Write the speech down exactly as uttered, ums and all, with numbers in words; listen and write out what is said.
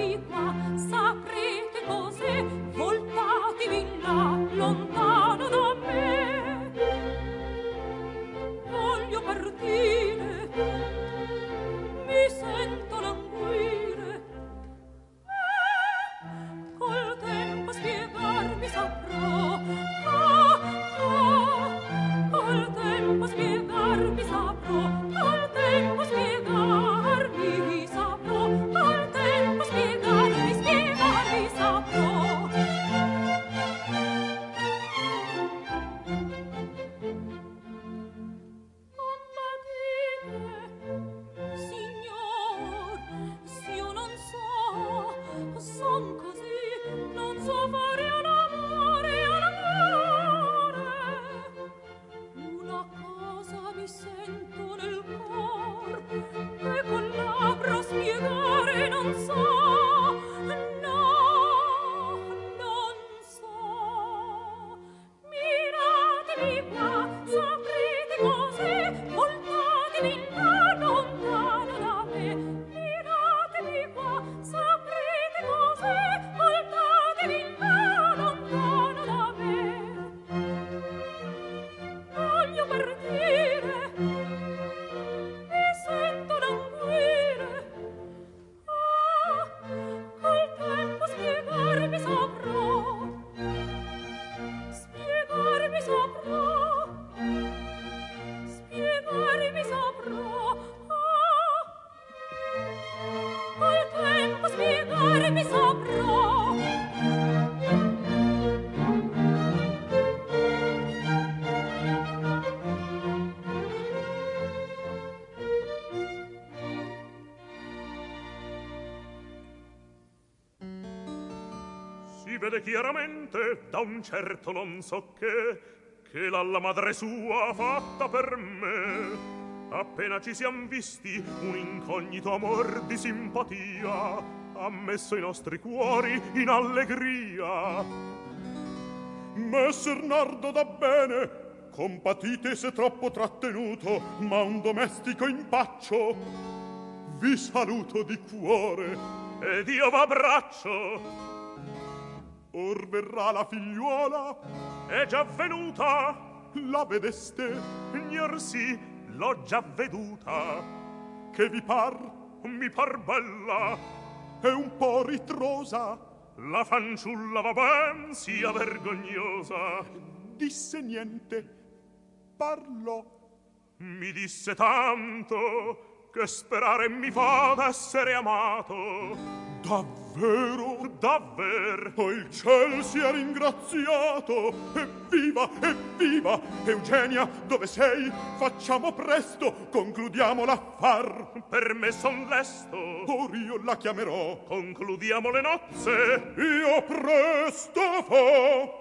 vede chiaramente da un certo non so che che l'ha la madre sua fatta per me. Appena ci siam visti un incognito amor di simpatia ha messo i nostri cuori in allegria. Messer Nardo da bene, compatite se troppo trattenuto, ma un domestico impaccio vi saluto di cuore ed io v'abbraccio. Or verrà la figliuola, è già venuta. La vedeste? Ignor sì, l'ho già veduta. Che vi par? Mi par bella. È un po' ritrosa. La fanciulla va ben, sia vergognosa. Disse niente, parlò. Mi disse tanto che sperare mi fa d'essere amato. Davvero? Davver? Oh, il ciel sia ringraziato! Evviva, evviva! Eugenia, dove sei? Facciamo presto, concludiamo l'affar. Per me son lesto. Or io la chiamerò. Concludiamo le nozze. Io presto fo.